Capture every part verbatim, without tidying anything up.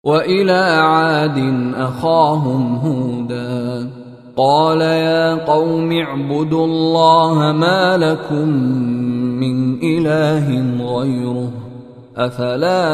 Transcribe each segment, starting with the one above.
وإلى عاد أخاهم هودا قال يا قوم اعبدوا الله ما لكم من إله غيره أفلا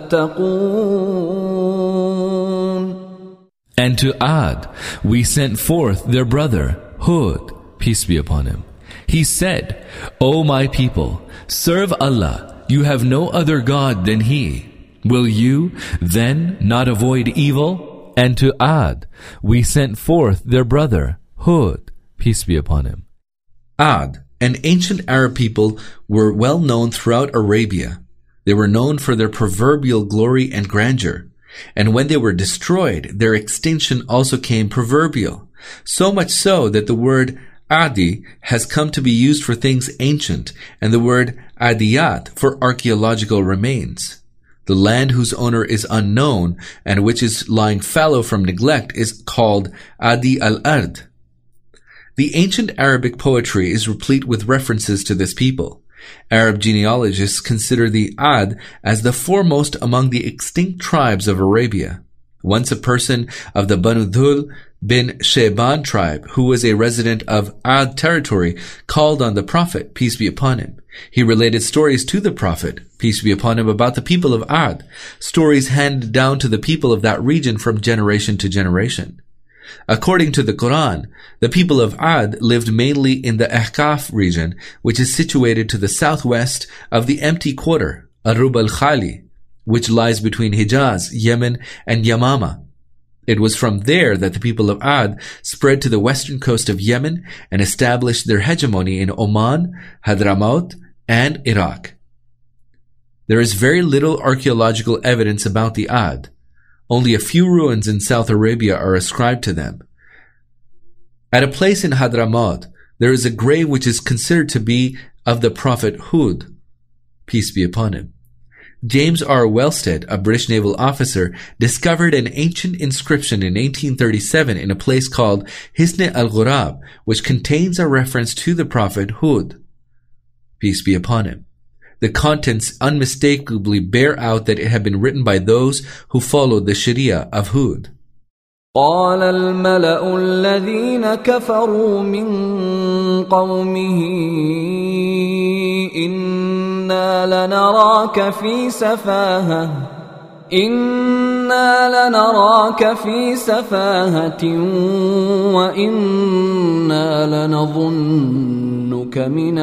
تتقون. And to Ad we sent forth their brother Hud, peace be upon him. He said, O my people, serve Allah, you have no other God than He. Will you then not avoid evil? And to Ad we sent forth their brother Hud, peace be upon him. Ad, an ancient Arab people, were well known throughout Arabia. They were known for their proverbial glory and grandeur. And when they were destroyed, their extinction also came proverbial. So much so that the word Adi has come to be used for things ancient, and the word Adiyat for archaeological remains. The land whose owner is unknown and which is lying fallow from neglect is called Adi al-Ard. The ancient Arabic poetry is replete with references to this people. Arab genealogists consider the Ad as the foremost among the extinct tribes of Arabia. Once a person of the Banu Dhul bin Shayban tribe, who was a resident of Ad territory, called on the Prophet, peace be upon him. He related stories to the Prophet, peace be upon him, about the people of Ad, stories handed down to the people of that region from generation to generation. According to the Quran, the people of Ad lived mainly in the Ahqaf region, which is situated to the southwest of the empty quarter, Arub al-Khali, which lies between Hijaz, Yemen, and Yamama. It was from there that the people of Ad spread to the western coast of Yemen and established their hegemony in Oman, Hadramaut, and Iraq. There is very little archaeological evidence about the Ad. Only a few ruins in South Arabia are ascribed to them. At a place in Hadramaut, there is a grave which is considered to be of the Prophet Hud, peace be upon him. James R. Wellstead, a British naval officer, discovered an ancient inscription in eighteen thirty-seven in a place called Hisne al-Ghurab, which contains a reference to the Prophet Hud, peace be upon him. The contents unmistakably bear out that it had been written by those who followed the Sharia of Hud. قال الملأ الذين كفروا من قومه إنا لنراك في سفاهة إنا لنراك في سفاهة وإنا لنظنك من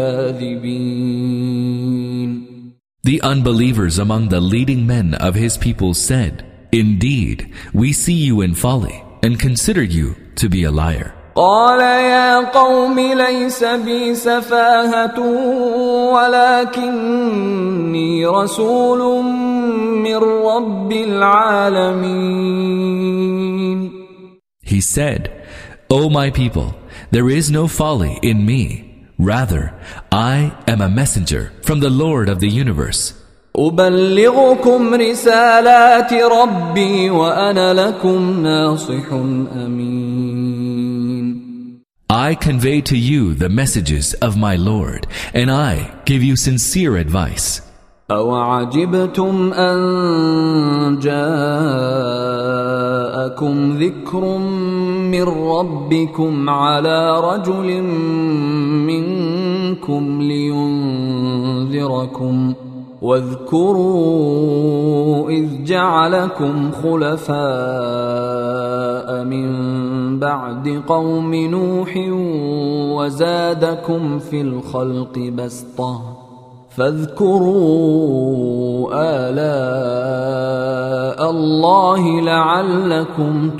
الكاذبين. The unbelievers among the leading men of his people said, Indeed, we see you in folly and consider you to be a liar. قال يا قوم ليس بي سفاهة ولكني رسول من رب العالمين. He said, O my people, there is no folly in me. Rather, I am a messenger from the Lord of the universe. أبلغكم رسالات ربي وأنا لكم ناصح أمين. I convey to you the messages of my Lord, and I give you sincere advice. أَوَعَجِبْتُمْ أَن جَاءَكُمْ ذِكْرٌ مِّن رَّبِّكُمْ عَلَى رَجُلٍ مِّنكُمْ لِيُنذِرَكُمْ واذكروا إذ جعلكم خلفاء من بعد قوم نوح وزادكم في الخلق بسطة فاذكروا آلاء الله لعلكم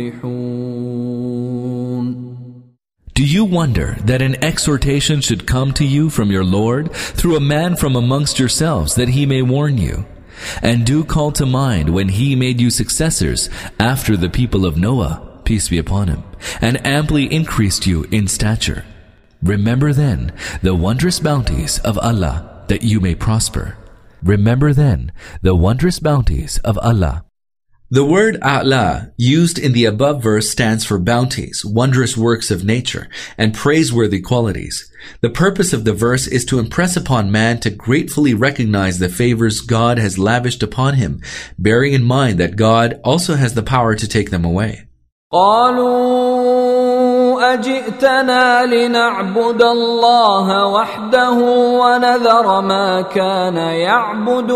تفلحون. Do you wonder that an exhortation should come to you from your Lord through a man from amongst yourselves, that he may warn you? And do call to mind when he made you successors after the people of Noah, peace be upon him, and amply increased you in stature. Remember then the wondrous bounties of Allah, that you may prosper. Remember then the wondrous bounties of Allah. The word a'la, used in the above verse, stands for bounties, wondrous works of nature, and praiseworthy qualities. The purpose of the verse is to impress upon man to gratefully recognize the favors God has lavished upon him, bearing in mind that God also has the power to take them away. قالوا أجئتنا لنعبد الله وحده ونذر ما كان يعبد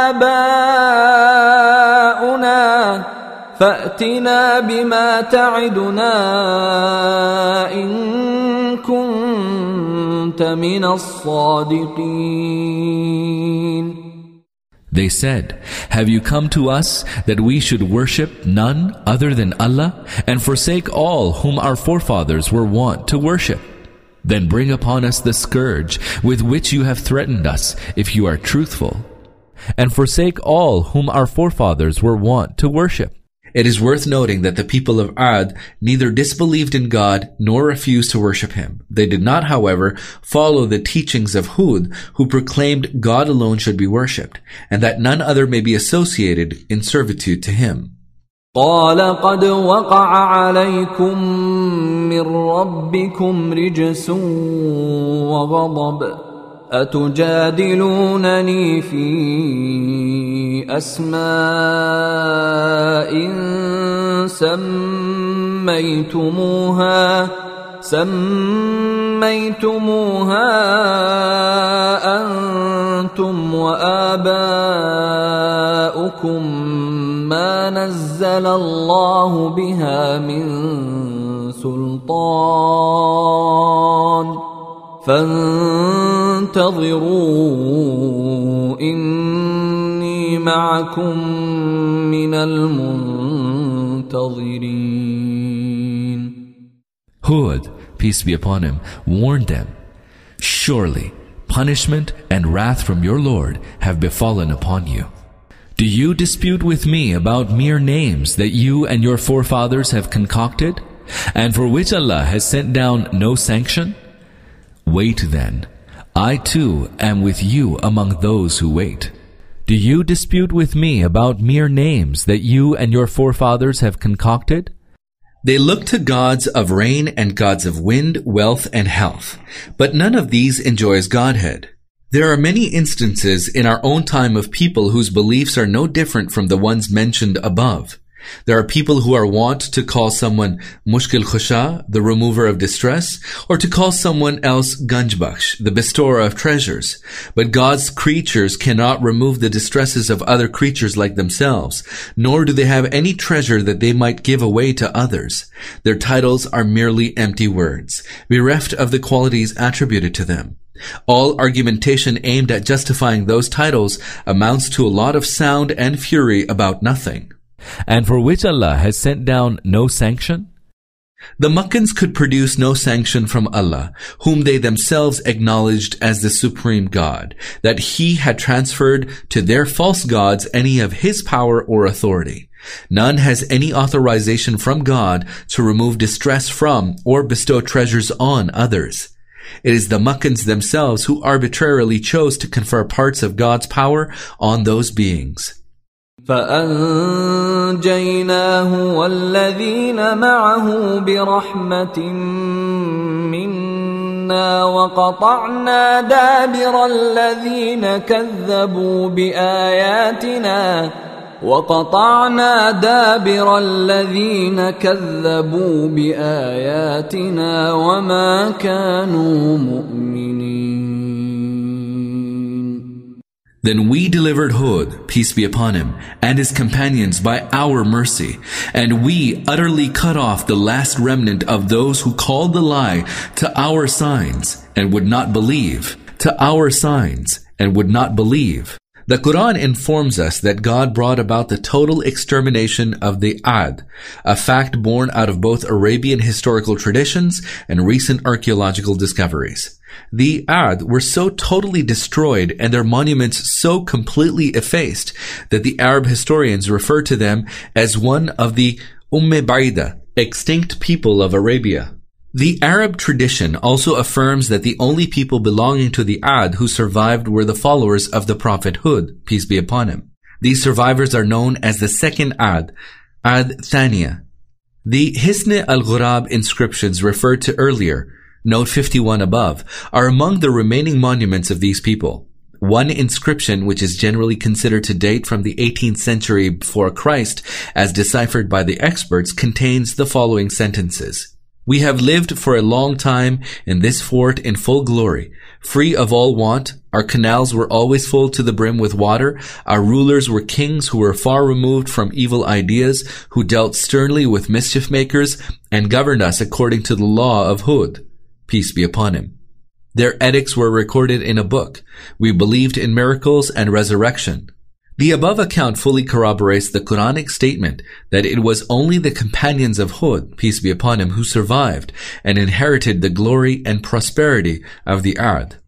آباؤنا فأتنا بما تعدنا إن كنت من الصادقين. They said, have you come to us that we should worship none other than Allah and forsake all whom our forefathers were wont to worship? Then bring upon us the scourge with which you have threatened us if you are truthful. And forsake all whom our forefathers were wont to worship. It is worth noting that the people of Ad neither disbelieved in God nor refused to worship Him. They did not, however, follow the teachings of Hud, who proclaimed God alone should be worshipped, and that none other may be associated in servitude to Him. قال قد وقع عليكم من ربكم رجس وغضب أتجادلونني في أسماء سميتموها سميتموها أنتم وآباؤكم ما نزل الله بها من سلطان فانتظروا إني معكم من المنتظرين. Hud, peace be upon him, warned them, surely punishment and wrath from your Lord have befallen upon you. Do you dispute with me about mere names that you and your forefathers have concocted, and for which Allah has sent down no sanction? Wait then, I too am with you among those who wait. Do you dispute with me about mere names that you and your forefathers have concocted? They look to gods of rain and gods of wind, wealth, and health, but none of these enjoys Godhead. There are many instances in our own time of people whose beliefs are no different from the ones mentioned above. There are people who are wont to call someone Mushkil Khusha, the remover of distress, or to call someone else Ganjbakhsh, the bestower of treasures. But God's creatures cannot remove the distresses of other creatures like themselves, nor do they have any treasure that they might give away to others. Their titles are merely empty words, bereft of the qualities attributed to them. All argumentation aimed at justifying those titles amounts to a lot of sound and fury about nothing. And for which Allah has sent down no sanction? The Makkans could produce no sanction from Allah, whom they themselves acknowledged as the supreme God, that He had transferred to their false gods any of His power or authority. None has any authorization from God to remove distress from or bestow treasures on others. It is the Makkans themselves who arbitrarily chose to confer parts of God's power on those beings. فأنجيناه والذين معه برحمة منا وقطعنا دابر الذين كذبوا بآياتنا وقطعنا دابر الذين كذبوا بآياتنا وما كانوا مؤمنين. Then we delivered Hud, peace be upon him, and his companions by our mercy, and we utterly cut off the last remnant of those who called the lie to our signs and would not believe, to our signs and would not believe. The Quran informs us that God brought about the total extermination of the Ad, a fact born out of both Arabian historical traditions and recent archaeological discoveries. The Ad were so totally destroyed and their monuments so completely effaced that the Arab historians refer to them as one of the Umm Baida, extinct people of Arabia. The Arab tradition also affirms that the only people belonging to the Ad who survived were the followers of the Prophet Hud, peace be upon him. These survivors are known as the second Ad, Ad Thaniya. The Hisn al-Ghurab inscriptions referred to earlier, note fifty-one above, are among the remaining monuments of these people. One inscription, which is generally considered to date from the eighteenth century before Christ, as deciphered by the experts, contains the following sentences. We have lived for a long time in this fort in full glory, free of all want. Our canals were always full to the brim with water. Our rulers were kings who were far removed from evil ideas, who dealt sternly with mischief makers, and governed us according to the law of Hud, peace be upon him. Their edicts were recorded in a book. We believed in miracles and resurrection. The above account fully corroborates the Quranic statement that it was only the companions of Hud, peace be upon him, who survived and inherited the glory and prosperity of the Ad.